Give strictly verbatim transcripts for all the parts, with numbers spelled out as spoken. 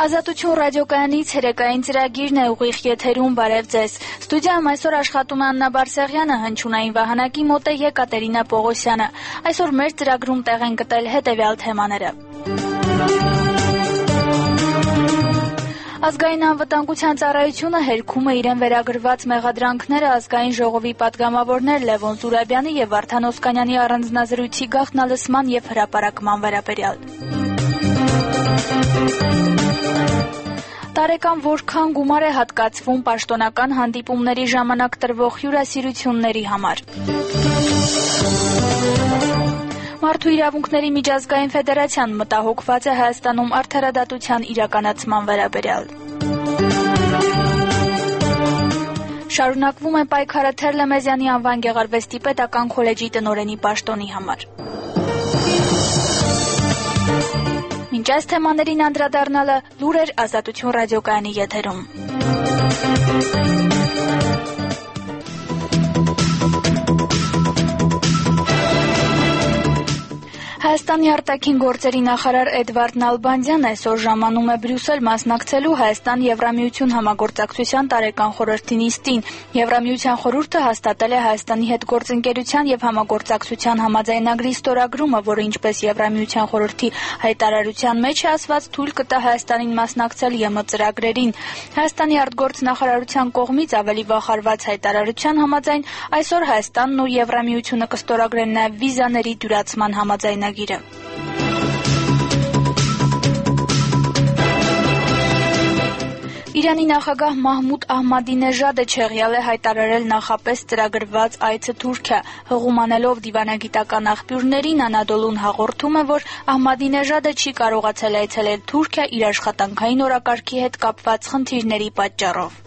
Ազատություն ռադիոկայանի ցերեկային ծրագիրն է ուղիղ եթերում, բարև ձեզ։ Ստուդիայում այսօր աշխատում է Աննա Բարսեղյանը, հնչյունային վահանակի մոտ է Եկատերինա Պողոսյանը։ Այսօր մեր ծրագրում տեղ են գտել հետևյալ թեմաները։ Ազգային անվտանգության ծառայությունը հերքում է իրեն վերագրված մեղադրանքները ազգային ժողովի պատգամավորներ Լևոն Զուրաբյանի եւ Վարդան Օսկանյանի առանձնազրույցի գաղտնալսման եւ հրապարակման վերաբերյալ։ Տարեկան որքան գումար է հատկացվում պաշտոնական հանդիպումների ժամանակ տրվող հյուրասիրությունների համար։ Մարդու իրավունքների միջազգային ֆեդերացիան մտահոգված է Հայաստանում արդարադատության իրականացման վերաբերյալ։ Շարունակվում է պայքարը Թերլեմեզյանի անվան Գեղարվեստի պետական քոլեջի տնօրենի պաշտոնի համար։ Մինչ այս թեմաներին անդրադառնալը լուրեր Ազատություն ռադիոկայանի եթերում։ Հայաստանի արտաքին գործերի նախարար Էդվարդ Նալբանդյանն այսօր ժամանում է Բրյուսել մասնակցելու Հայաստան-Եվրամիություն համագործակցության տարեկան խորհրդի նիստին։ Եվրամիության խորհուրդը հաստատել է Հայաստանի հետ գործընկերության եւ համագործակցության համաձայնագրի ստորագրումը, որը ինչպես Եվրամիության խորհրդի հայտարարության մեջ է ասված, թույլ կտա Հայաստանին մասնակցել ԵՄ ծրագրերին։ Հայաստանի արտգործնախարարության կողմից ավելի վաղ արված հայտարարության համաձայն այսօր Հայաստանն ու Եվրամիությունը կստորագրեն նաեւ վիզաների դյուրացման համաձայնագիր։ Իրանի նախագահ Մահմուդ Ահմադինեժադը չեղյալ է հայտարարել նախապես ծրագրված այցը Թուրքիա։ Հղումանելով դիվանագիտական աղբյուրներին, Անադոլուն հաղորդում է, որ Ահմադինեժադը չի կարողացել այցելել Թուրքիա իր աշխատանքային օրակարգի հետ կապված խնդիրների պատճառով։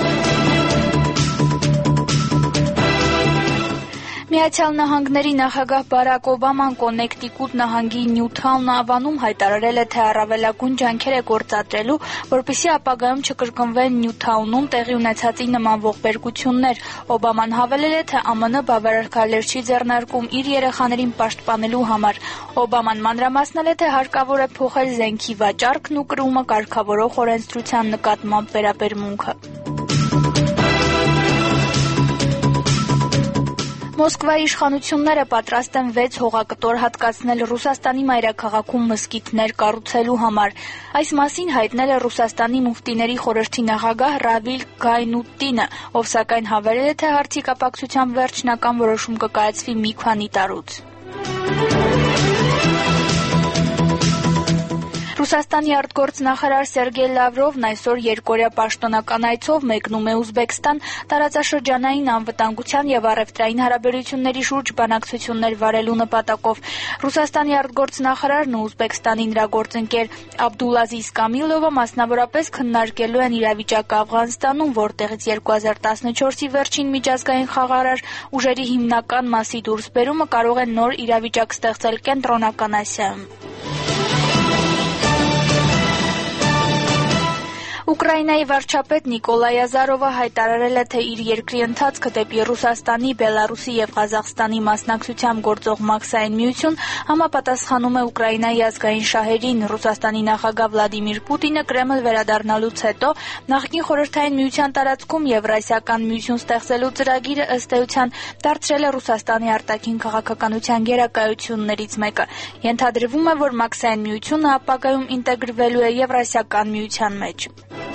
Միացյալ Նահանգների նախագահ Բարակ Օբաման Կոննեկտիկուտ նահանգի Նյութաուն ավանում հայտարարել է, թե առավելագույն ջանքեր է գործադրելու, որպեսզի ապագայում չկրկնվեն Նյութաունում տեղի ունեցածի նման ողբերգություններ։ Օբաման հավելել է, թե ԱՄՆ բավարար քայլեր չի ձեռնարկում իր երեխաներին պաշտպանելու համար։ Օբաման մանրամասնել է, թե հարկավոր է փոխել զենքի վաճառքն ու կրումը կարգավորող օրենսդրության նկատմամբ վերաբերմունքը։ Մոսկվայի իշխանությունները պատրաստ են վեց հողակտոր հատկացնել Ռուսաստանի մայրաքաղաքում մզկիթներ կառուցելու համար։ Այս մասին հայտնել է Ռուսաստանի մուֆտիների խորհրդի նախագահ Ռավիլ Գայնուտտինը, ով սակայն հավելել է, թե հարցի կապակցությամբ վերջնական որոշում կկայացվի մի քանի տարուց։ Ռուսաստանի արտգործնախարար Սերգեյ Լավրովն այսօր երկօրյա պաշտոնական այցով մեկնում է Ուզբեկստան տարածաշրջանային անվտանգության եւ առևտրային հարաբերությունների շուրջ բանակցություններ վարելու նպատակով։ Ռուսաստանի արտգործնախարարն ու Ուզբեկստանի նրա գործընկեր Աբդուլազիզ Կամիլովը մասնավորապես քննարկելու են իրավիճակը Աֆղանստանում, որտեղից երկու հազար տասնչորսի վերջին միջազգային խաղաղարար ուժերի հիմնական մասի դուրսբերումը կարող է նոր իրավիճակ ստեղծել Կենտրոնական Ասիայում։ Ուկրաինայի վարչապետ Նիկոլայ Ազարովը հայտարարել է, թե իր երկրի ընթացքը դեպի Ռուսաստանի, Բելարուսի եւ Ղազախստանի մասնակցությամբ գործող Մաքսային միություն համապատասխանում է Ուկրաինայի ազգային շահերին։ Ռուսաստանի նախագահ Վլադիմիր Պուտինը Կրեմլ վերադառնալուց հետո նախկին խորհրդային միության տարածքում Եվրասիական միություն ստեղծելու ծրագիրը ըստ էության դարձրել է Ռուսաստանի արտաքին քաղաքականության գերակայություններից մեկը։ Ենթադրվում է, որ Մաքսային միությունը ապագայում ինտեգրվելու է Եվրասիական միության մեջ։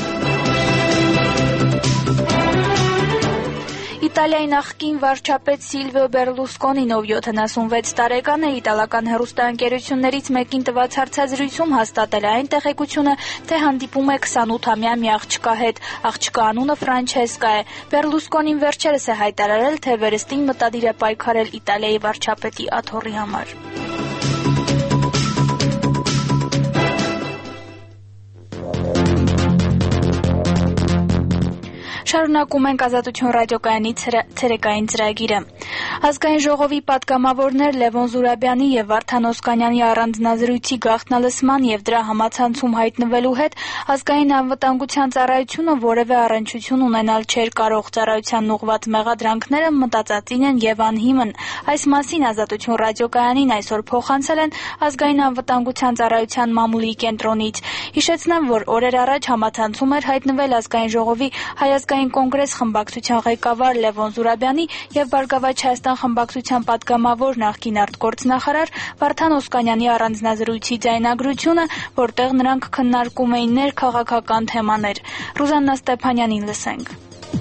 Իտալիայի նախկին վարչապետ Սիլվիո Բերլուսկոնին, ով յոթանասունվեց տարեկան է, իտալական հեռուստաընկերություններից մեկին տված հարցազրույցում հաստատել է այն տեղեկությունը, թե հանդիպում է քսանութամյա մի աղջկա հետ։ Աղջկա անունը Ֆրանչեսկա է։ Բերլուսկոնին վերջերս է հայտարարել, թե վերստին մտադիր է պայքարել Իտալիայի վարչապետի աթոռի համար։ Շարունակում ենք Ազատություն ռադիոկայանի ցերեկային ծրագիրը։ Ազգային ժողովի պատգամավորներ Լևոն Զուրաբյանի եւ Վարդան Օսկանյանի առանձնազրույցի գաղտնալսման եւ դրա համացանցում հայտնվելու հետ ազգային անվտանգության ծառայությունը որևէ առնչություն ունենալ չէր կարող։ Ծառայության ուղղված մեղադրանքները մտածածին են եւ անհիմն։ Այս մասին Ազատություն ռադիոկայանին այսօր փոխանցել են ազգային անվտանգության ծառայության մամուլի կենտրոնից։ Հիշեցնեմ, որ օրեր առաջ համացանցում էր հայտնվել ազգային ժողովի Հայազգային կոնգրես խմբակցության ղեկավար Լևոն Զուրաբյանի եւ Բարգավաճ Հայաստան խմբակցության պատգամավոր նախկին արտգործնախարար Վարդան Օսկանյանի առանձնազրույցի ձայնագրությունը, որտեղ նրանք քննարկում էին ներքաղաքական թեմաներ։ Ռուզաննա Ստեփանյանին լսենք։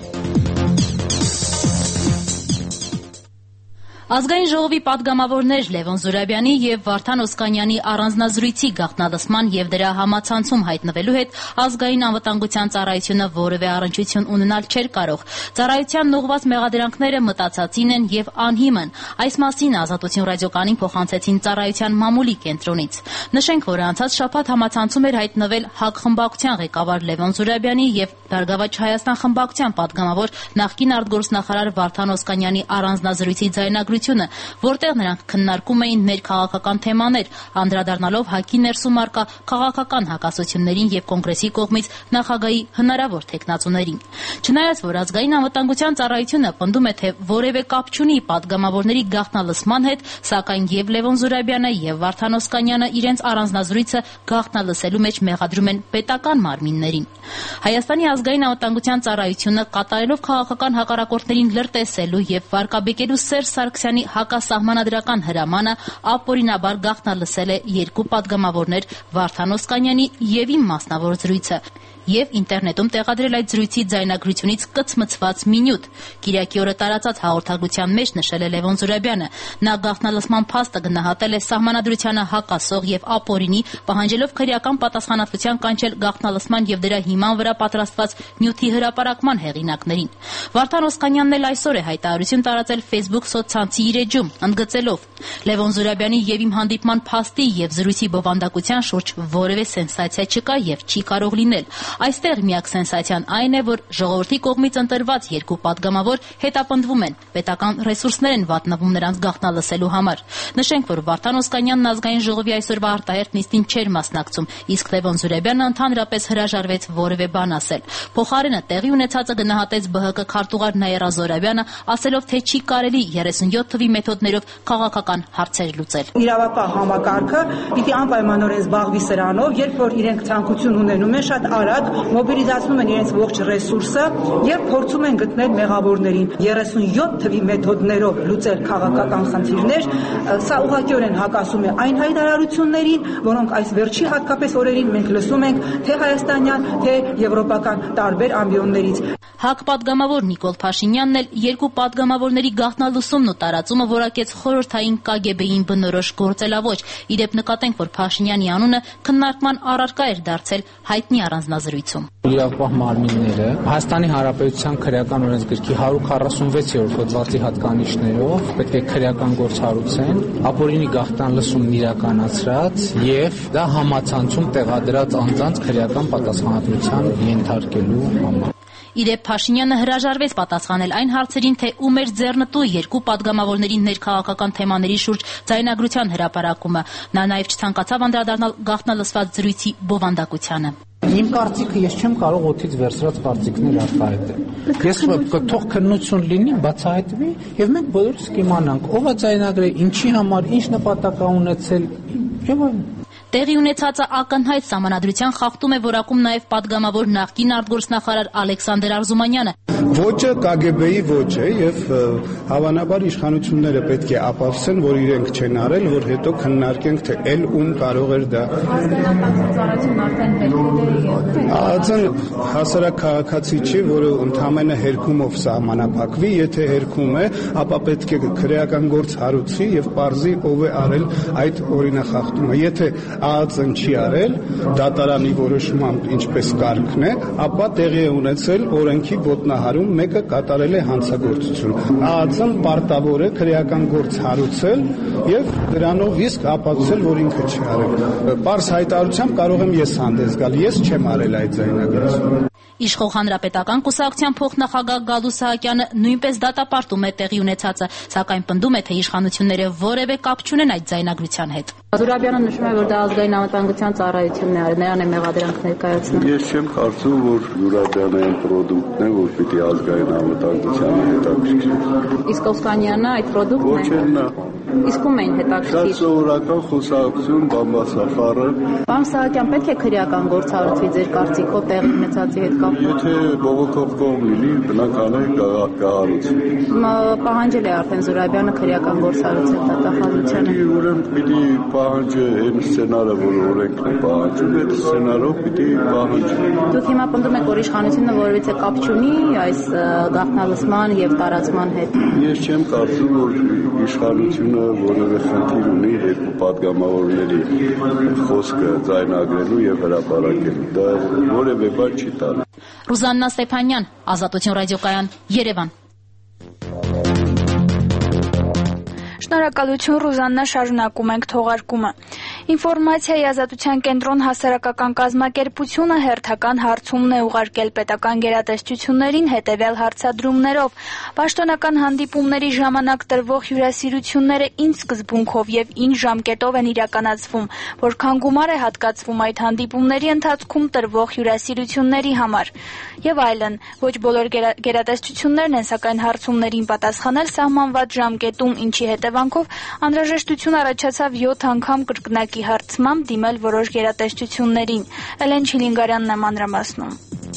Ազգային ժողովի պատգամավորներ Լևոն Զուրաբյանի եւ Վարդան Օսկանյանի առանձնազրույցի գաղտնալսման եւ դրա համացանցում հայտնվելու հետ ազգային անվտանգության ծառայությունը որևէ առնչություն ունենալ չէր կարող։ Ծառայությանն ուղղված մեղադրանքները մտածածին են եւ անհիմն։ Այս մասին Ազատություն ռադիոկայանին փոխանցեցին ծառայության մամուլի կենտրոնից։ Նշենք, որ անցած շաբաթ համացանցում էր հայտնվել ՀԱԿ խմբակցության ղեկավար Լևոն Զուրաբյանի եւ Բարգավաճ Հայաստան խմբակցության պատգամավոր նախկին արտգործնախարար Վարդան Օսկանյանի առանձնազրույցի ձայնագրությունը, որտեղ նրանք քննարկում էին ներքաղաքական թեմաներ, անդրադառնալով ՀԱԿ-ի ներսում առկա քաղաքական հակասություններին եւ կոնգրեսի կողմից նախագահի հնարավոր թեկնածուներին։ Չնայած որ ազգային անվտանգության ծառայությունը պնդում է, թե որևէ կապ չունի պատգամավորների գաղտնալսման հետ, սակայն եւ Լևոն Զուրաբյանը եւ Վարդան Օսկանյանը իրենց առանձնազրույցը գաղտնալսելու մեջ մեղադրում են պետական մարմիններին։ Հայաստանի ազգային անվտանգության ծառայությունը կատարելով քաղաքական հակառակորդներին լրտեսելու եւ վարկաբեկելու Սերժ Սարգսյանի հակասահմանադրական հրամանը ապօրինաբար գաղտնալսել է երկու պատգամավորներ Վարդան Օսկանյանի եւ իմ մասնավոր զրույցը եւ ինտերնետում տեղադրել այդ զրույցի ձայնագրությունից կցմծված մինյուտ։ Կիրակի օրը տարածած հաղորդագրության մեջ նշել է Լևոն Զուրաբյանը։ Նա գաղտնալսման փաստը գնահատել է սահմանադրությանը հակասող եւ ապօրինի, պահանջելով քրեական պատասխանատվության կանչել գաղտնալսման եւ դրա հիման վրա պատրաստված նյութի հրապարակման հեղինակներին։ Վարդան Օսկանյանն էլ այսօր է հայտարարություն տարածել Facebook սոցցանցի իր էջում, ընդգծելով. Լևոն Զուրաբյանի եւ իմ հանդիպման փաստի եւ զրույցի բովանդակության շուրջ որևէ սենսացիա չկա եւ չի կարող լինել։ Այստեղ միակ սենսացիան այն է, որ ժողովրդի կողմից ընտրված երկու պատգամավոր հետապնդվում են, պետական ռեսուրսներ են վատնվում նրանց գաղտնալսելու համար։ Նշենք, որ Վարդան Օսկանյանն ազգային ժողովի այսօրվա արտահերթ նիստին չէր մասնակցում, իսկ Լևոն Զուրաբյանը ընդհանրապես հրաժարվեց որևէ բան ասել։ Փոխարենը տեղի ունեցածը գնահատեց ԲՀԿ քարտուղար Նաիրա Զոհրաբյանը, ասելով, թե չի կարելի երեսունյոթ թվի մեթոդներով քաղաքական հարցեր լուծել։ Իրավապահ համակարգը պիտի անպայմանորեն զբաղվի սրանով, երբ որ իրենք ցանկություն ունենում են շատ արագ մոբիլիզացնում են իրենց ողջ ռեսուրսը եւ փորձում են գտնել մեղավորներին երեսունյոթ թվի մեթոդներով լուծել քաղաքական խնդիրներ, սա ուղղակիորեն հակասում է այն հայտարարություններին, որոնք այս վերջի հատկապես օրերին մենք լսում ենք թե հայաստանյան, թե եվրոպական տարբեր ամբիոններից։ ՀԱԿ պատգամավոր Նիկոլ Փաշինյանն էլ երկու պատգամավորների գաղտնալսումն ու տարածումը որակեց խորհրդային Կ Գ Բ-ին բնորոշ գործելավոճ։ Իդեպ նկատենք, որ Փաշինյանի անունը քննարկման առարկա էր դարձել հայտնի առանձնազրույցում։ Իրավապահ մարմինները Հայաստանի Հանրապետության քրեական օրենսգրքի հարյուր քառասունվեցերորդ հոդվածի հատկանիշներով պետք է քրեական գործ հարուցեն, ապօրինի գաղտնալսումն իրականացրած եւ դա համացանցում տեղադրած անձանց քրեական պատասխանատվության ենթարկելու համար։ Իդեպ Փաշինյանը հրաժարվեց պատասխանել այն հարցերին, թե ում էր ձեռնտու երկու պատգամավորների ներքաղաքական թեմաների շուրջ ձայնագրության հրապարակումը։ Նա նաև չցանկացավ անդրադառնալ գաղտնալսված զրույցի բովանդակությանը։ Իմ կարծիքը ես չեմ կարող օդից վերցրած կարծիքներ արտահայտել։ Ես թող քննություն լինի, բացահայտվի եւ մենք բոլորս կիմանանք ով է ձայնագրել, ինչի համար, ինչ նպատակ է ունեցել եւ այլն։ Տեղի ունեցածը ակնհայտ սահմանադրության խախտում է որակում նաև պատգամավոր նախկին արտգործնախարար Ալեքսանդր Արզումանյանը։ Ոճը Կ Գ Բ-ի ոճ է եւ հավանաբար իշխանությունները պետք է ապացուցեն, որ իրենք չեն արել, որ հետո քննարկենք, թե ել ում կարող էր դա։ Ածն հասարակ քաղաքացի չի, որը ընդամենը հերքումով սահմանափակվի, եթե հերքում է, ապա պետք է քրեական գործ հարուցի եւ պարզի ով է արել այդ օրինախախտումը։ Եթե ԱԱԾ-ն չի արել, դատարանի որոշմամբ ինչպես կարգն է, ապա տեղի է ունեցել օրենքի ոտնահարում, մեկը կատարել է հանցագործություն։ ԱԱԾ-ն պարտավոր է քրեական գործ հարուցել եւ դրանով իսկ ապացուցել, որ ինքը չի արել։ Պարզ հայտարարությամբ կարող եմ ես հանդես գալ, ես չեմ արել այդ ձայնագրությունը։ Իշխող հանրապետական կուսակցության փոխնախագահ Գալու Սահակյանը նույնպես դատապարտում է տեղի ունեցածը, սակայն պնդում է, թե իշխանությունները որևէ կապ չունեն այդ ձայնագրության հետ։ Զուրաբյանը նշում է, որ դա ազգային անվտանգության ծառայությունն է, նրան է մեղադրանք ներկայացնում։ Ես չեմ կարծում, որ Զուրաբյանը այն պրոդուկտն է, որ պիտի ազգային անվտանգությանը հետաքրքրի։ Իսկ Օսկանյանը այդ պրոդուկտն է։ Ոչ էլ նա։ Իսկ ում էին հետաքրքիր։ Շատ սովորական խոսակցություն, բամբասաֆարը։ Պարոն Սահակյան, պետք է քրեական գործ հարուցվի ձեր կարծիքով տեղի ունեցածի հետ կապ։ Եթե բողոքող կողմ լինի, բնական է կհարուցվի։ Պահանջել է արդեն Զուրաբյանը քրեական գործ հարուցել դատախազությանը։ Ուրեմն պիտի պահանջը այն սցենարը, որ օրենքն է պահանջում, այդ սցենարով պիտի պահանջի։ Դուք հիմա պնդում եք, որ իշխանությունը որևիցե կապ չունի այս գաղտնալսման եւ տարածման հետ։ Ես չեմ կարծում, որ իշխանությունը որևէ խնդիր ունի երկու պատգամավորների խոսքը ձայնագրելու եւ հրապարակելու։ Դա որևէ բան չի տալու։ Ռուզաննա Ստեփանյան, Ազատություն ռադիոկայան, Երևան։ Շնորհակալություն Ռուզաննա, շարունակում ենք թողարկումը։ Ինֆորմացիայի ազատության կենտրոն հասարակական կազմակերպությունը հերթական հարցումն է ուղարկել պետական գերատեսչություններին հետևյալ հարցադրումներով. Պաշտոնական հանդիպումների ժամանակ տրվող հյուրասիրությունները ինչ սկզբունքով եւ ինչ ժամկետով են իրականացվում, որքան գումար է հատկացվում այդ հանդիպումների ընթացքում տրվող հյուրասիրությունների համար եւ այլն։ Ոչ բոլոր գերատեսչություններն են սակայն հարցումներին պատասխանել սահմանված ժամկետում, ինչի հետևանքով անհրաժեշտություն առաջացավ յոթ անգամ կրկնակի հարցմամբ դիմել որոշ գերատեսչություններին։ Էլեն Չիլինգարյանն է մանրամասնում։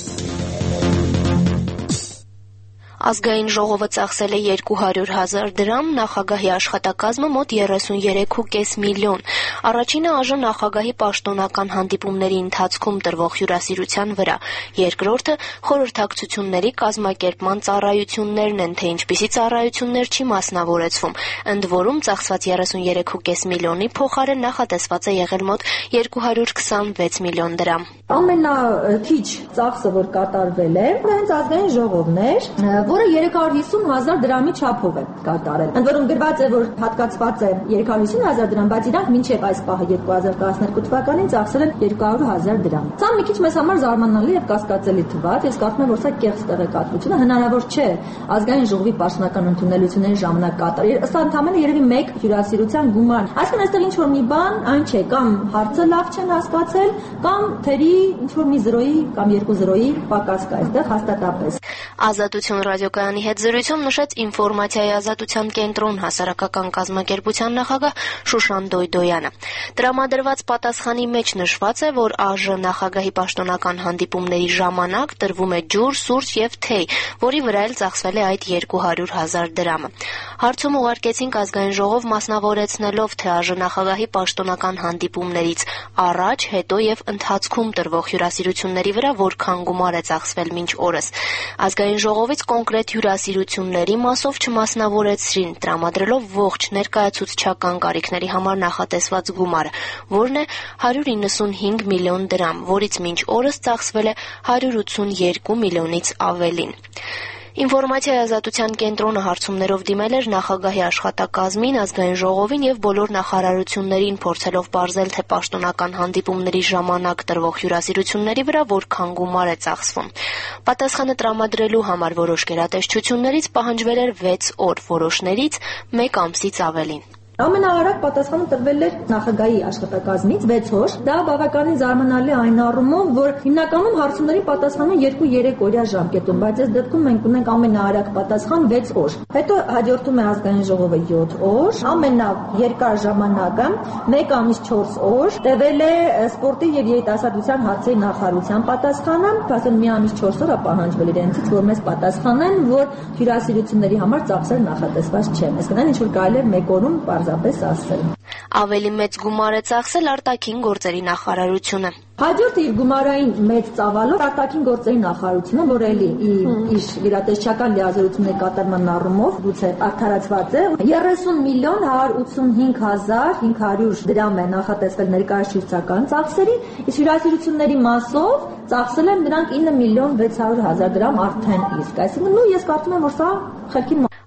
Ազգային ժողովը ծախսել է երկու հարյուր հազար դրամ, նախագահի աշխատակազմը մոտ երեսուններեք ու կես միլիոն։ Առաջինը ԱԺ նախագահի պաշտոնական հանդիպումների ընթացքում տրվող հյուրասիրության վրա, երկրորդը խորհրդակցությունների կազմակերպման ծառայություններն են, թե ինչպիսի ծառայություններ չի մասնավորեցվում, ընդ որում ծախսված երեսուններեք ու կես միլիոնի փոխարեն նախատեսված է եղել մոտ երկու հարյուր քսանվեց միլիոն դրամ։ Ամենաքիչ ծախսը, որ կատարվել է, դա հենց ազգային ժողովն էր, որը երեք հարյուր հիսուն հազար դրամի չափով է կատարել։ Ընդ որում գրված է, որ հատկացված է երեք հարյուր հիսուն հազար դրամ, բայց իրանք մինչև այս պահը երկու հազար տասներկու թվականին ծախսել են երկու հարյուր հազար դրամ։ Սա մի քիչ մեզ համար զարմանալի եւ կասկածելի թվաց, ես կարծում եմ, որ սա կեղծ տեղեկատվություն է, հնարավոր չէ ազգային ժողովի պաշտոնական ընդունելությունների ժամանակ կատարել։ Ըստ ընդհանրապես երևի մեկ հյուրասիրության գումար։ Այսինքն այստեղ ինչ որ մի բան, այն չէ, կամ հարցը լավ չեն հասկացել, կամ թերի ինչ որ մի զրոյի կամ երկու զրոյի պակաս կա այստեղ հաստատապես։ Ազատություն ռադիոկայանի հետ զրույցում նշեց ինֆորմացիայի ազատության կենտրոն հասարակական կազմակերպության նախագահ Շուշան Դոյդոյանը։ Տրամադրված պատասխանի մեջ նշված է, որ ԱԺ նախագահի պաշտոնական հանդիպումների ժամանակ տրվում է ջուր, սուրճ եւ թեյ, որի վրա էլ ծախսվել է այդ երկու հարյուր հազար դրամը։ Հարցում ուղարկեցինք ազգային ժողով մասնավորեցնելով, թե ԱԺ նախագահի պաշտոնական հանդիպումներից առաջ, հետո եւ ընթացքում տրվող հյուրասիրությունների վրա որքան գումար է ծախսվել մինչ օրս։ Ազգային ժողովից կոնկրետ հյուրասիրությունների մասով չմասնավորեցրին, տրամադրելով ողջ ներկայացուցչական կարիքների համար նախատեսված գումարը, որն է հարյուր իննսունհինգ միլիոն դրամ, որից մինչ օրս ծախսվել է հարյուր ութսունյոթ միլիոնից ավելին։ Ինֆորմացիայի ազատության կենտրոնը հարցումներով դիմել էր նախագահի աշխատակազմին, ազգային ժողովին եւ բոլոր նախարարություններին, փորձելով պարզել, թե պաշտոնական հանդիպումների ժամանակ տրվող հյուրասիրությունների վրա որքան գումար է ծախսվում։ Պատասխանը տրամադրելու համար որոշ գերատեսչություններից պահանջվել էր վեց օր, որոշներից մեկ ամսից ավելին։ Ամենաարագ պատասխանը տրվել էր նախագահի աշխատակազմից վեց օր։ Դա բավականին զարմանալի այն առումով, որ հիմնականում հարցումների պատասխանում երկու երեք օրյա ժամկետում, բայց այս դեպքում մենք ունենք ամենաարագ պատասխան վեց օր։ Հետո հաջորդում է ազգային ժողովը յոթ օր, ամենաերկար ժամանակը մեկ ամիս չորս օր տևել է սպորտի եւ երիտասարդության հարցերի նախարարության պատասխանը, ասեն մի ամիս չորս օր է պահանջվել իրենցից, որ մեզ պատասխանեն, որ հյուրասիրությունների համար ծախսեր նախատեսված չեն։ Այսինքն ինչ որ կարելի է մեկ օրում ասել։ Ավելի մեծ գումար է ծախսել արտաքին գործերի նախարարությունը։ Հաջորդը իր գումարային մեծ ծավալով արտաքին գործերի նախարարությունը, որ էլի իր գերատեսչական լիազորությունների կատարման առումով գուցե արդարացված է, երեսուն միլիոն հարյուր ութսունհինգ հազար հինգ հարյուր դրամ է նախատեսվել ներկայացուցչական ծախսերի, իսկ հյուրասիրությունների մասով ծախսել են նրանք ինը միլիոն վեց հարյուր հազար դրամ արդեն իսկ։ Այսինքն նույն ես կարծում եմ, որ սա խելքի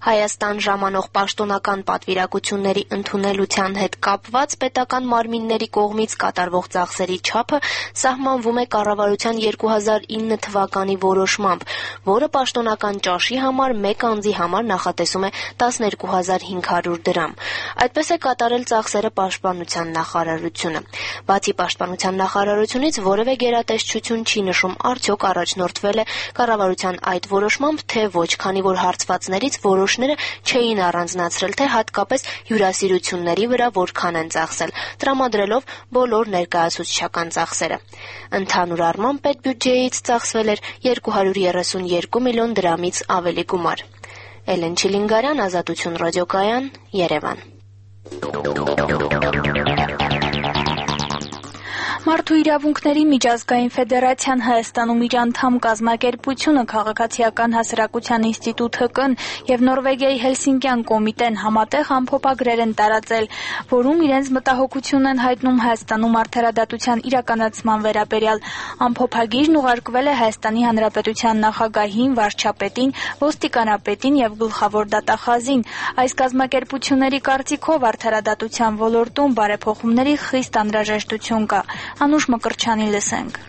Հայաստան ժամանող պաշտոնական պատվիրակությունների ընդունելության հետ կապված պետական մարմինների կողմից կատարվող ծախսերի չափը սահմանվում է կառավարության երկու հազար ինը թվականի որոշմամբ, որը պաշտոնական ճաշի համար մեկ անձի համար նախատեսում է տասներկու հազար հինգ հարյուր դրամ։ Այդպես է կատարել ծախսերը Պաշտպանության նախարարությունը։ Բացի Պաշտպանության նախարարությունից որևէ գերատեսչություն չի նշում արդյոք առաջնորդվել է կառավարության այդ որոշմամբ, թե ոչ, քանի որ հարցվածներից որոշները չէին առանձնացրել, թե հատկապես հյուրասիրությունների վրա որքան են ծախսել, տրամադրելով բոլոր ներկայացուցչական ծախսերը։ Ընդհանուր առմամբ պետբյուջեից ծախսվել էր երկու հարյուր երեսունյոթ միլիոն դրամից ավելի գումար։ Էլեն Չիլինգարյան, Ազատություն ռադիոկայան, Երևան։ Մարդու իրավունքների միջազգային ֆեդերացիան Հայաստանում իր անդամ կազմակերպությունը, Քաղաքացիական հասարակության ինստիտուտ Հ Կ-ն և Նորվեգիայի Հելսինկյան կոմիտեն համատեղ ամփոփագրեր են տարածել, որում իրենց մտահոգությունն են հայտնում Հայաստանում արդարադատության իրականացման վերաբերյալ։ Ամփոփագիրն ուղարկվել է Հայաստանի Հանրապետության նախագահին, վարչապետին, ոստիկանապետին և գլխավոր դատախազին։ Այս կազմակերպությունների կարծիքով արդարադատության ոլորտում բարեփոխումների խիստ անհրաժեշտություն կա։ Անուշ Մկրտչյանի լսենք։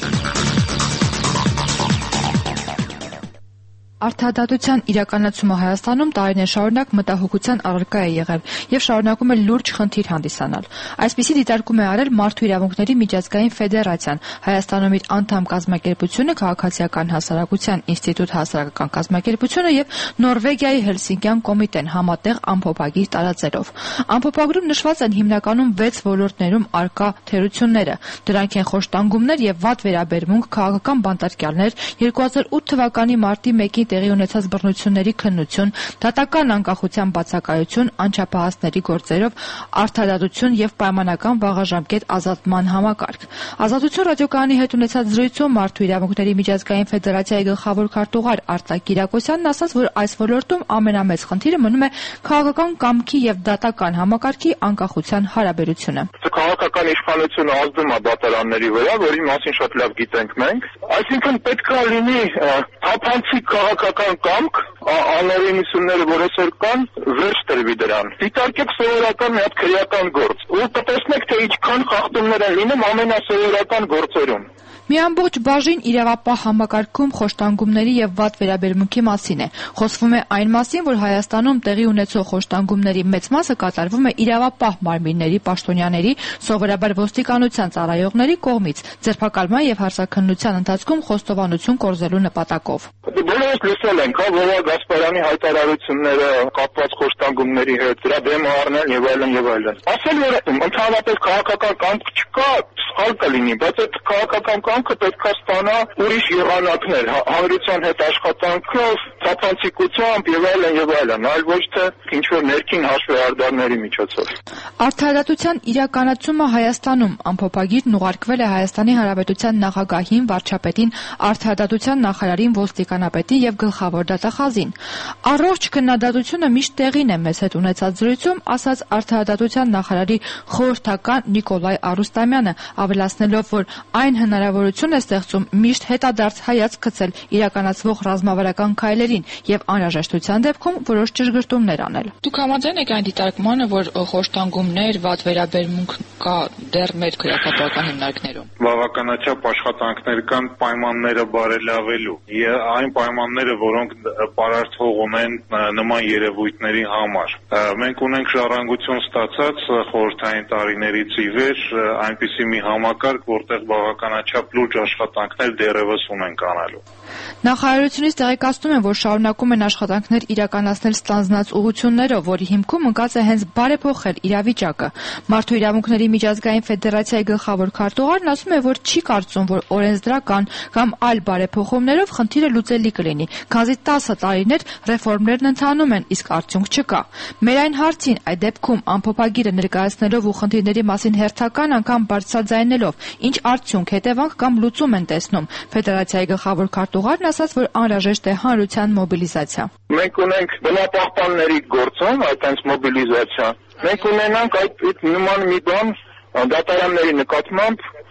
Արդարադատության իրականացումը Հայաստանում տարիներ շարունակ մտահոգության առարկա է եղել և շարունակում է լուրջ խնդիր հանդիսանալ։ Այսպիսի դիտարկում է արել Մարդու իրավունքների միջազգային ֆեդերացիան, Հայաստանում իր անդամ կազմակերպությունը, Քաղաքացիական հասարակության ինստիտուտ հասարակական կազմակերպությունը և Նորվեգիայի Հելսինկյան կոմիտեն համատեղ ամփոփագիր տարածելով։ Ամփոփագրում նշված են հիմնականում վեց ոլորտներում առկա թերությունները։ Դրանք են խոշտանգումներ և վատ վերաբերմունք, քաղաքական բանտարկյալներ, երկու հազար ութ թվականի մարտի մեկի տեղի ունեցած բռնությունների քննություն, դատական անկախության բացակայություն, անչափահասների գործերով արդարադատություն և պայմանական վաղաժամկետ ազատման համակարգ։ Ազատություն ռադիոկայանի հետ ունեցած զրույցում Մարդու իրավունքների միջազգային ֆեդերացիայի գլխավոր քարտուղար Արտակ Կիրակոսյանն ասաց, որ այս ոլորտում ամենամեծ խնդիրը մնում է քաղաքական կամքի և դատական համակարգի անկախության հարաբերությունը։ Քաղաքական իշխանությունը ազդում է դատարանների վրա, որի մասին շատ լավ գիտենք մենք, այսինքն պետք է լինի թափանցիկ քաղաքական կամք, անօրենությունները, որ այսօր կան, վերջ տրվի դրան։ Դիտարկեք սովորական մի հատ քրեական գործ, ու կտեսնեք, թե ինչքան խախտումներ են լինում ամենասովորական գործերում։ Մի ամբողջ բաժին իրավապահ համակարգում խոշտանգումների և վատ վերաբերմունքի մասին է։ Խոսվում է այն մասին, որ Հայաստանում տեղի ունեցող խոշտանգումների մեծ մասը կատարվում է իրավապահ մարմինների, պաշտոնյաների, սովորաբար ոստիկանության ծառայողների կողմից, ձերբակալման և հարցաքննության ընթացքում խոստովանություն կորզելու նպատակով։ Բոլորս լսել ենք, հա, Վովա Գասպարյանի հայտարարությունները կապված խոշտանգումների հետ, դրա դեմ առնել եւ այլն եւ այլն։ Ասել որ ընդհանրապես քաղաքական կամք չկա, սխալ կլինի, բայց այդ քաղաքական կամքը պետք է ստանա ուրիշ եղանակներ, հանրության հետ աշխատանքով, թափանցիկությամբ եւ այլն եւ այլն, այլ ոչ թե ինչ որ ներքին հաշվեհարդարների միջոցով։ Արդարադատության իրականացումը Հայաստանում ամփոփագիրն ուղարկվել է Հայաստանի Հանրապետության նախագահին, վարչապետին, արդարադատության նախարարին, ոստիկանապետին եւ գլխավոր դատախազին։ Առողջ քննադատությունը միշտ տեղին է մեզ հետ ունեցած զրույցում, ասաց արդարադատության նախարարի խորհրդական Նիկոլայ Արուստամյանը, ավելացնելով, որ այն հնարավորություն է ստեղծում միշտ հետադարձ հայացք գցել իրականացվող ռազմավարական քայլերին եւ անհրաժեշտության դեպքում որոշ ճշգրտումներ անել։ Դուք համաձայն եք այն դիտարկմանը, որ խոշտանգումներ, վատ վերաբերմունք կա դեռ մեր քրեական հիմնարկներում։ Բավականաչափ աշխատանքներ կան պայմանները բարելավելու։ Այն պայմանները, որոնք պարարտվող ունեն նման երևույթների համար։ Մենք ունենք ժառանգություն ստացած խորհրդային տարիներից ի վեր այնպիսի մի համակարգ, որտեղ բավականաչափ լուրջ աշխատանքներ դեռևս ունենք անելու։ Նախարարությունից տեղեկացնում են, որ շարունակում են աշխատանքներ իրականացնել ստանձնած ուղղություններով, որի հիմքում ընկած է հենց բարեփոխել իրավիճակը։ Մարդու իրավունքների միջազգային ֆեդերացիայի գլխավոր քարտուղարն ասում է, որ չի կարծում, որ օրենսդրական կամ այլ բարեփոխումներով խնդիրը լուծելի կլինի, քանզի տասը տարիներ ռեֆորմներն ընթանում են, իսկ արդյունք չկա։ Մեր այն հարցին այդ դեպքում ամփոփագիրը ներկայացնելով ու խնդիրների մասին հերթական անգամ բարձրաձայնելով, ինչ արդյունք, հետևանք կամ լուծում են տեսնում, ֆեդերացիայի գլխավոր քարտուղարն ասաց, որ անհրաժեշտ է հանրության մոբիլիզացիա։ Մենք ունենք բնապահպանների գործում այդ այնց մոբիլիզացիա։ Մենք ունենանք այդ նման մի բան դատարանների նկատմամբ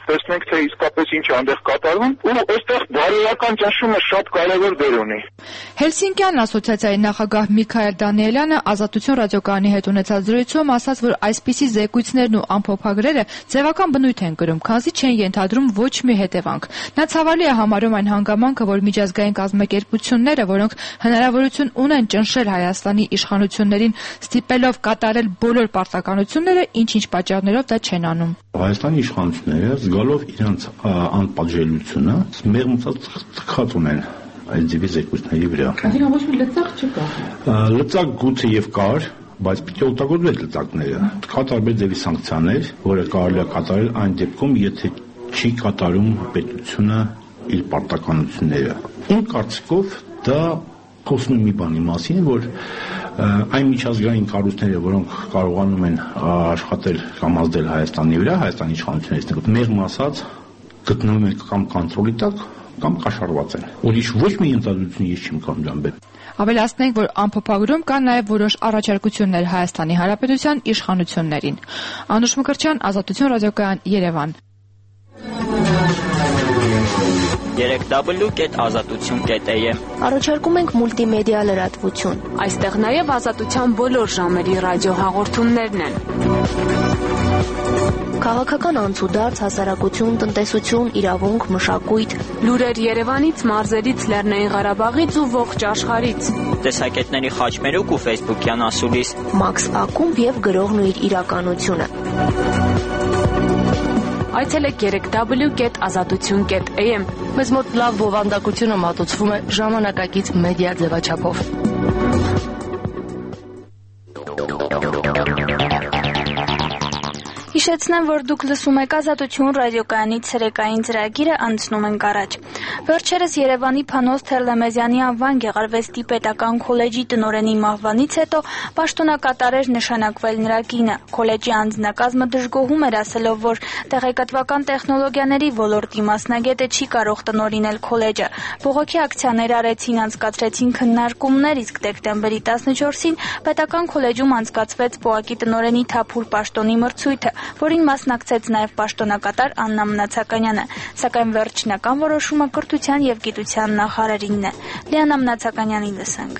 տեսնենք թե իսկապես ինչ է այնտեղ կատարվում, ու այստեղ բարոյական ճնշումը շատ կարևոր դեր ունի։ Հելսինկյան ասոցիացիայի նախագահ Միքայել Դանիելյանը Ազատություն ռադիոկայանի հետ ունեցած զրույցում ասաց, որ այսպիսի զեկույցներն ու ամփոփագրերը ձևական բնույթ են կրում, քանզի չեն ենթադրում ոչ մի հետևանք։ Նա ցավալի է համարում այն հանգամանքը, որ միջազգային կազմակերպությունները, որոնք հնարավորություն ունեն ճնշել Հայաստանի իշխանություններին, ստիպելով կատարել բոլոր պարտականությունները, ինչ-ինչ պատճառներով դա չեն անում։ Հայաստանի իշխանությունները զգալով իրենց անպատժելիությունը մեղմացած թքած ունեն այդ ձևի զեկույցների վրա։ Այսինքն ոչ մի լծակ չկա։ Լծակ գուցե եւ կար, բայց պիտի օգտագործվեն լծակները։ Կա տարբեր ձևի սանկցիաներ, որը կարելի է կատարել այն դեպքում, եթե չի կատարում պետությունը իր պարտականությունները։ Իմ կարծիքով դա խոսում մի բանի մասին, որ այն միջազգային կառույցները, որոնք կարողանում են աշխատել կամ ազդել Հայաստանի վրա, Հայաստանի իշխանությունների մեղմ ասած գտնվում են կամ կոնտրոլի տակ, կամ կաշառված են։ Ուրիշ ոչ մի ենթադրություն ես չեմ կարող դրանբել։ Ավելացնենք, որ ամփոփագրում կան նաև որոշ առաջարկություններ Հայաստանի Հանրապետության իշխանություններին։ Անուշ Մկրտչյան, Ազատություն ռադիոկայան, Երևան։ երեք դաբլյու կետ ազատություն կետ է ե Առաջարկում ենք մուլտիմեդիա լրատվություն։ Այստեղ նաև ազատության բոլոր ժամերի ռադիոհաղորդումներն են։ Քաղաքական անցուդարձ, հասարակություն, տնտեսություն, իրավունք, մշակույթ, լուրեր Երևանից, մարզերից, Լեռնային Ղարաբաղից ու ողջ աշխարհից։ Տեսակետների խաչմերուկ ու ֆեյսբուքյան ասուլիս։ Մաքս Ակումբ եւ գրողն ու իր իրականությունը։ Այցելեք երեք դաբլյու կետ ազատություն կետ է ե Մեզ մոտ լավ բովանդակությունը մատուցվում է ժամանակակից մեդիա ձևաչափով։ Հիշեցնեմ, որ դուք լսում եք Ազատություն ռադիոկայանի ցերեկային ծրագիրը, անցնում ենք առաջ։ Վերջերս Երևանի Փանոս Թերլեմեզյանի անվան Գեղարվեստի պետական քոլեջի տնօրենի մահվանից հետո պաշտոնակատար էր նշանակվել նրա կինը։ Քոլեջի անձնակազմը դժգոհում էր, ասելով, որ տեղեկատվական տեխնոլոգիաների ոլորտի մասնագետը չի կարող տնօրինել քոլեջը։ Բողոքի ակցիաներ արեցին, անցկացրեցին քննարկումներ, իսկ դեկտեմբերի տասնչորսին պետական քոլեջում անցկացվեց ՊՕԱԿ-ի տնօրենի թափուր պաշտոնի մրցույթը, որին մասնակցեց նաև պաշտոնակատար Աննա Մնացականյանը, սակայն վերջնական որոշումը կրթության և գիտության նախարարինն է։ Լիանա Մնացականյանի լսենք։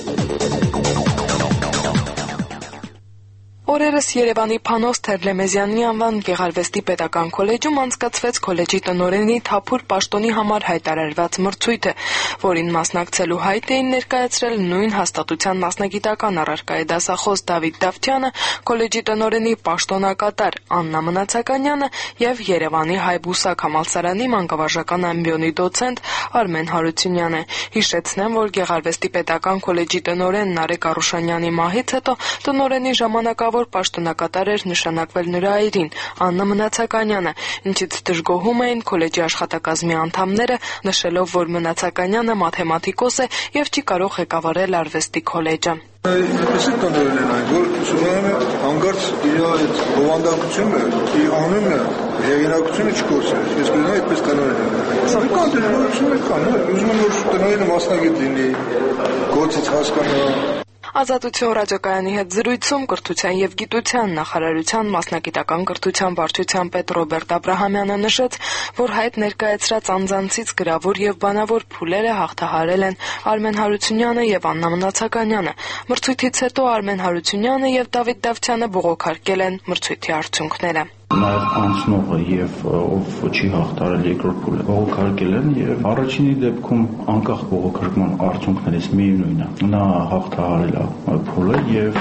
Օրերս Երևանի Փանոս Թերլեմեզյանի անվան Գեղարվեստի պետական քոլեջում անցկացվեց քոլեջի տնօրենի թափուր պաշտոնի համար հայտարարված մրցույթը, որին մասնակցելու հայտ էին ներկայացրել նույն հաստատության մասնագիտական առարկայի դասախոս Դավիթ Դավթյանը, քոլեջի տնօրենի պաշտոնակատար Աննա Մնացականյանը եւ Երևանի Հայբուսակ համալսարանի մանկավարժական ամբիոնի դոցենտ Արմեն Հարությունյանը։ Հիշեցնեմ, որ Գեղարվեստի պետական քոլեջի տնօրեն Նարեկ Արուշանյանի մահից հետո տնօրենի ժամանակավոր պաշտոնակատար էր նշանակվել նրա այրին Աննա Մնացականյանը, ինչից դժգոհում էին քոլեջի աշխատակազմի անդամները, նշելով, որ Մնացականյանը մաթեմատիկոս է եւ չի կարող ղեկավարել արվեստի քոլեջը։ Այդպես է տնօրեն են այն, որ ուսումնարանը հանգարց իր այդ բովանդակությունը, իր անունը, հեղինակությունը չկորցրել։ Ես գիտեմ այդպես տնօրեն են։ Սա կան դժվարություններ կան, ուզում եմ որ տնօրենը մասնագետ լինի, գործից հասկանա։ Ազատություն ռադիոկայանի հետ զրույցում կրթության և գիտության նախարարության մասնագիտական կրթության վարչության պետ Ռոբերտ Աբրահամյանը նշեց, որ հայտ ներկայացրած անձանցից գրավոր և բանավոր փուլերը հաղթահարել են Արմեն Հարությունյանը և Աննա Մնացականյանը։ Մրցույթից հետո Արմեն Հարությունյանը և Դավիթ Դավթյանը բողոքարկել են մրցույթի արդյունքները։ Նաև անցնողը եւ ով չի հաղթարել երկրորդ փուլը բողոքարկել են եւ առաջինի դեպքում անկախ բողոքարկման արդյունքներից միևնույն է նա հաղթահարել է փուլը եւ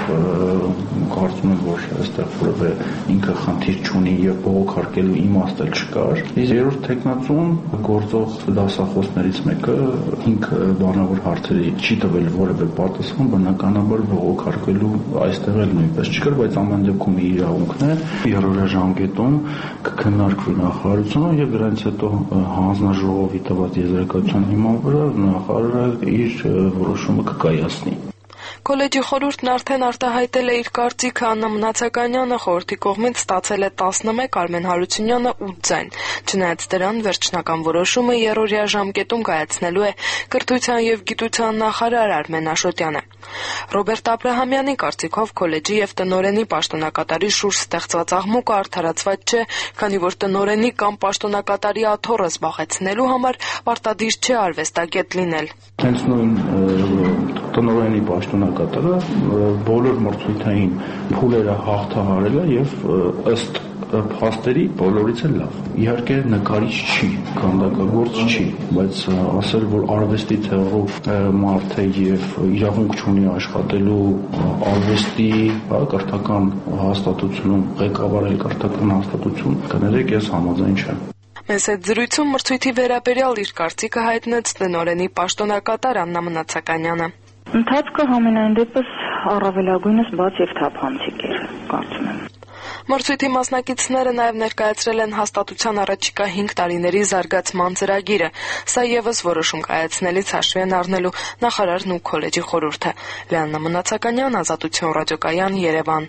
կարծում եմ որ այստեղ որևէ ինքը խնդիր չունի եւ բողոքարկելու իմաստ էլ չկար իսկ երրորդ տեխնացուն գործող դասախոսներից մեկը ինք բանավոր հարցերի չի տվել որևէ պատասխան բնականաբար բողոքարկելու այստեղ էլ նույնպես չկար բայց ամեն դեպքում իրավունքն է երրորդ գետում կքննարկվի նախարարությունը եւ դրանից հետո հանձնաժողովի տված եզրակացության հիման վրա նախարարը իր որոշումը կկայացնի։ Քոլեջի խորհուրդն արդեն արտահայտել է իր կարծիքը, Աննա Մնացականյանը խորհրդի կողմից ստացել է տասնմեկ, Արմեն Հարությունյանը ութ ձայն։ Չնայած դրան, վերջնական որոշումը երրորդյա ժամկետում կայացնելու է կրթության եւ գիտության նախարար Արմեն Աշոտյանը։ Ռոբերտ Աբրահամյանի կարծիքով քոլեջի եւ տնօրենի պաշտոնակատարի շուրջ ստեղծված աղմուկը արդարացված չէ, քանի որ տնօրենի կամ պաշտոնակատարի աթոռը զբաղեցնելու համար պարտադիր չէ արվեստագետ լինել։ Հենց նույն տնօրենի պաշտոնակատարը բոլոր մրցույթային փուլերը հաղթահարել է եւ ըստ փաստերի բոլորից էլ լավ։ Իհարկե նկարիչ չի, քանդակագործ չի, բայց ասել, որ արվեստի թեղով մարդ է եւ իրավունք չունի աշխատելու արվեստի կրթական հաստատությունում, ղեկավարել կրթական հաստատություն, կներեք, ես համաձայն չեմ։ Մեզ հետ զրույցում մրցույթի վերաբերյալ իր կարծիքը հայտնեց տնօրենի պաշտոնակատար Աննա Մնացականյանը։ Ընթացքը համենայն դեպս առավելագույնս բաց եւ թափանցիկ էր, կարծում եմ։ Մրցույթի մասնակիցները նաև ներկայացրել են հաստատության առաջիկա հինգ տարիների զարգացման ծրագիրը։ Սա եւս որոշում կայացնելիս հաշվի են առնելու նախարարն ու քոլեջի խորհուրդը։ Լիաննա Մնացականյան, Ազատություն ռադիոկայան, Երևան։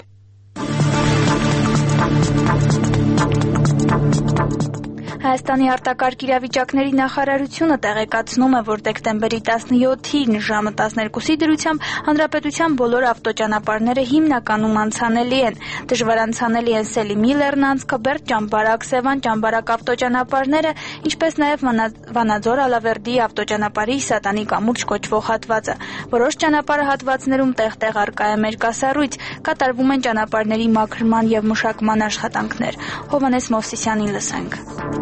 Հայաստանի արտակարգ իրավիճակների նախարարությունը տեղեկացնում է, որ դեկտեմբերի տասնյոթին ժամը տասներկուսի դրությամբ հանրապետության բոլոր ավտոճանապարհները հիմնականում անցանելի են։ Դժվար անցանելի են Սելիմի Լեռնանցքը, Բերդ-Ճամբարակ, Սևան-Ճամբարակ ավտոճանապարհները, ինչպես նաև Վանաձոր-Ալավերդի ավտոճանապարհի Սատանի կամուրջ կոչվող հատվածը։ Որոշ ճանապարհահատվածներում տեղ-տեղ առկա է մերկասառույց, կատարվում են ճանապարհների մաքրման եւ մշակման աշխատանքներ։ Հովհաննես Մովսիսյանին լսենք։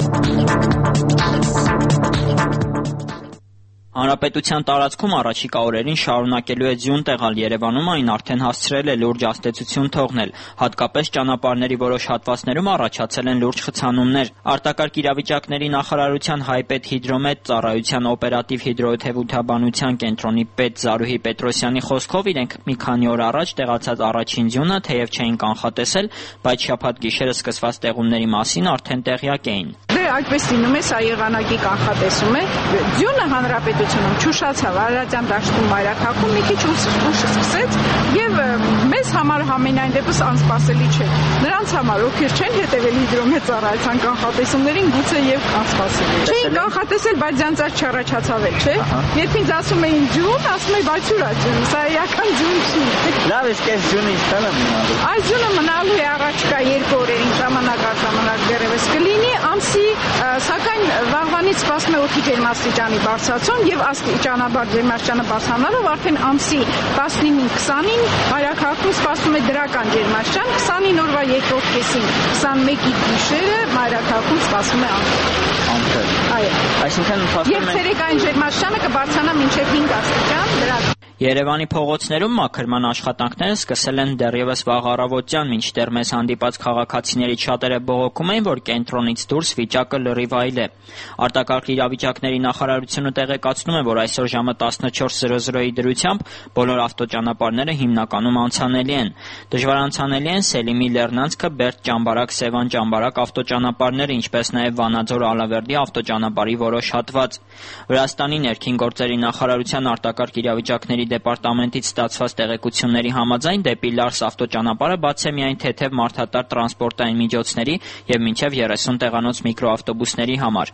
Հանրապետության տարածքում առաջիկա օրերին շարունակելու է ձյուն տեղալ Երևանում, այն արդեն հասցրել է լուրջ ազդեցություն թողնել, հատկապես ճանապարհների որոշ հատվածներում առաջացել են լուրջ խցանումներ։ Արտակարգ իրավիճակների նախարարության հայպետ հիդրոմետ ծառայության օպերատիվ հիդրոթեփութաբանության կենտրոնի պետ Զարուհի Պետրոսյանի խոսքով իրենք մի քանի օր առաջ տեղացած առաջին ձյունը թեև չէին կանխատեսել, բայց շաբաթ գիշերը սկսված տեղումների մասին արդեն տեղյակ էին։ Այդպես լինում է, սա եղանակի կանխատեսում է։ Ձյունը հանրապետությունում չուշացավ, Արարատյան դաշտում մայրաքաղաքում մի քիչ ուշ սկսեց եւ մեզ համար համենայն դեպս անսպասելի չէ։ Նրանց համար, ովքեր չեն հետևել հիդրոմետ ծառայության կանխատեսումներին, գուցե եւ անսպասելի է։ Չէին կանխատեսել, բայց ձանցած չառաջացավ էլ, չէ։ Եթե ինձ ասում էին ձյուն, ասում էի, բայց ո՞ւր է ձյուն, սա էական ձյուն չի։ Լավ, իսկ այս ձյունը ինչքան է մնալու։ Այս ձյունը մնալու է առաջիկա երկու օրերին ժամանակ առ ժամանակ դեռևս կլինի, ամսի Սակայն վաղվանից սպասում է օդի ջերմաստիճանի բարձրացում եւ աստիճանաբար ջերմաստիճանը բարձրանալով արդեն ամսի տասնինին քսանին մայրաքաղաքում սպասում է դրական ջերմաստիճան, քսանին օրվա երկրորդ կեսին քսանմեկի գիշերը մայրաքաղաքում սպասում է անթեր։ Այո։ Այսինքն փաստորեն եւ ցերեկային ջերմաստիճանը կբարձրանա մինչեւ հինգ աստիճան դրական։ Երևանի փողոցներում մաքրման աշխատանքները սկսել են դեռևս վաղ առավոտյան, մինչդեռ մեզ հանդիպած քաղաքացիներից շատերը բողոքում էին, որ կենտրոնից դուրս վիճակը լրիվ այլ է։ Արտակարգ իրավիճակների նախարարությունը տեղեկացնում է, որ այսօր ժամը տասնչորս զրո զրոյի դրությամբ բոլոր ավտոճանապարհները հիմնականում անցանելի են։ Դժվար անցանելի են Սելիմի Լեռնանցքը, Բերդ-Ճամբարակ, Սևան-Ճամբարակ ավտոճանապարհները, ինչպես նաև Վանաձոր-Ալավերդի ավտոճանապարհի որոշ հատված։ Վրաստանի ներքին գործերի նախարարության արտակարգ իրավիճակների դեպարտամենտից ստացված տեղեկությունների համաձայն դեպի Լարս ավտոճանապարհը բաց է միայն թեթև մարդատար տրանսպորտային միջոցների եւ մինչեւ երեսուն տեղանոց միկրոավտոբուսների համար։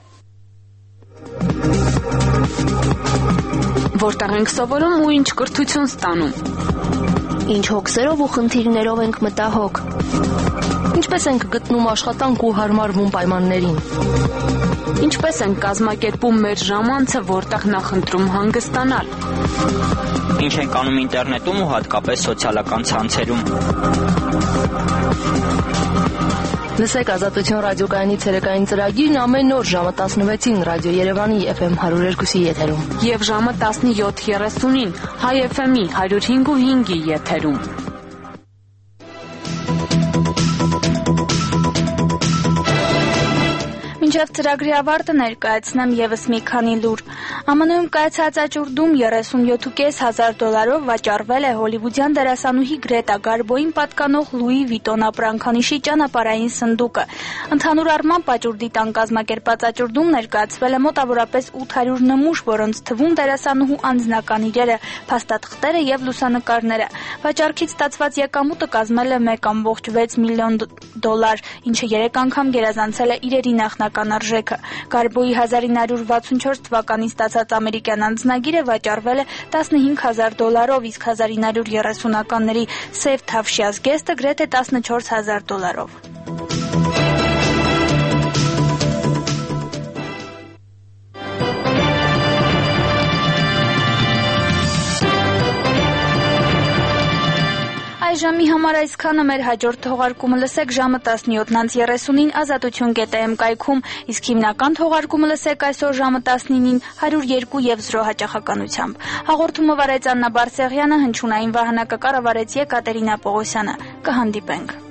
Որտեղ ենք սովորում ու ինչ կրթություն ստանում։ Ինչ հոգսերով ու խնդիրներով ենք մտահոգ։ Ինչպես ենք գտնում աշխատանք ու հարմարվում պայմաններին։ Ինչպես ենք կազմակերպում մեր ժամանցը, որտեղ նախընտրում հանգստանալ։ Ինչ ենք անում ինտերնետում ու հատկապես սոցիալական ցանցերում։ Լսեք Ազատություն ռադիոկայանի ցերեկային ծրագիրն ամեն օր ժամը տասնվեցին ռադիո Երևանի Էֆ Էմ հարյուր երկու եթերում եւ ժամը տասնյոթ երեսունին Հայ Էֆ Էմ-ի հարյուր հինգ ու հինգի եթերում։ Մինչև ծրագրի ավարտը ներկայացնեմ ևս մի քանի լուր։ Ամն Ում կայացած աճուրդում երեսունյոթ հազար պանս դոլարով վաճառվել է հոլիվուդյան դերասանուհի Գրետա Գարբոյին պատկանող Լուի Վիտոն ապրանքանիշի ճանապարհային սնդուկը։ Ընդհանուր առմամբ աճուրդի տան կազմակերպած աճուրդում ներկայացվել է մոտավորապես ութ հարյուր նմուշ, որոնց թվում դերասանուհու անձնական իրերը, փաստաթղթերը եւ լուսանկարները։ Վաճառքից ստացված եկամուտը կազմել է մեկ կόμկոմ վեց միլիոն դոլար, ինչը երեք անգամ գերազանցել է իրերի նախնական արժեքը։ Գարբոյի հազար ինը հարյուր վաթսունչորս թվականին ստացած ամերիկյան անձնագիրը վաճառվել է տասնհինգ հազար դոլարով, իսկ հազար ինը հարյուր երեսունականների Save Tavshias Guest-ը գրեթե տասնչորս հազար դոլարով։ Այժմի համար այսքանը, մեր հաջորդ թողարկումը լսեք ժամը տասնյոթ երեսունին ազատություն կետ է էմ կայքում, իսկ հիմնական թողարկումը լսեք այսօր ժամը տասնինին հարյուր երկու եւ զրո հաճախականությամբ։ Հաղորդումը վարեց Աննա Բարսեղյանը, հնչյունային վահանակը կառավարեց Եկատերինա Պողոսյանը։ Կհանդիպենք։